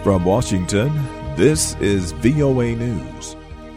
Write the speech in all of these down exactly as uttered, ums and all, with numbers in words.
From Washington, this is V O A News.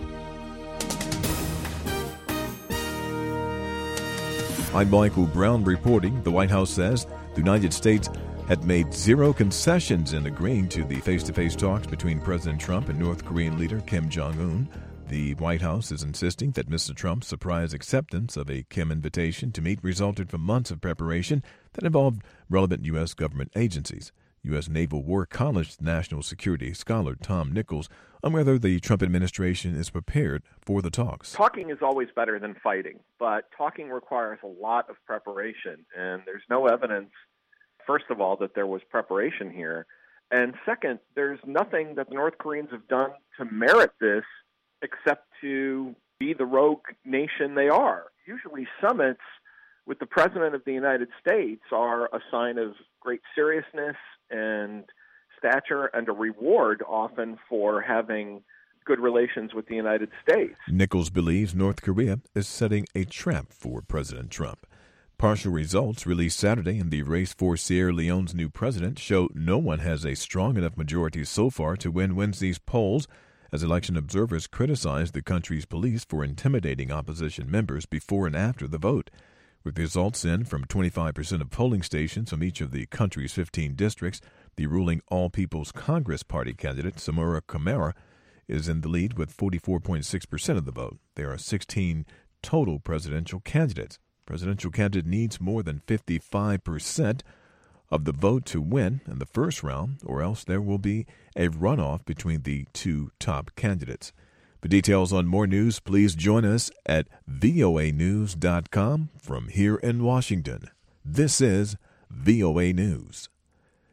I'm Michael Brown reporting. The White House says the United States had made zero concessions in agreeing to the face-to-face talks between President Trump and North Korean leader Kim Jong-un. The White House is insisting that Mister Trump's surprise acceptance of a Kim invitation to meet resulted from months of preparation that involved relevant U S government agencies. U S Naval War College national security scholar Tom Nichols on whether the Trump administration is prepared for the talks. Talking is always better than fighting, but talking requires a lot of preparation, and there's no evidence, first of all, that there was preparation here, and second, there's nothing that the North Koreans have done to merit this except to be the rogue nation they are. Usually summits with the President of the United States are a sign of great seriousness and stature and a reward often for having good relations with the United States. Nichols believes North Korea is setting a trap for President Trump. Partial results released Saturday in the race for Sierra Leone's new president show no one has a strong enough majority so far to win Wednesday's polls, as election observers criticized the country's police for intimidating opposition members before and after the vote. With results in from twenty-five percent of polling stations from each of the country's fifteen districts, the ruling All People's Congress Party candidate, Samura Kamara, is in the lead with forty-four point six percent of the vote. There are sixteen total presidential candidates. Presidential candidate needs more than fifty-five percent of the vote to win in the first round, or else there will be a runoff between the two top candidates. For details on more news, please join us at V O A news dot com. From here in Washington, this is V O A News.